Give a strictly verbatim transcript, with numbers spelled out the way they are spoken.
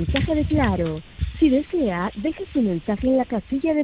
mensaje de Claro. Si desea, deje su mensaje en la casilla de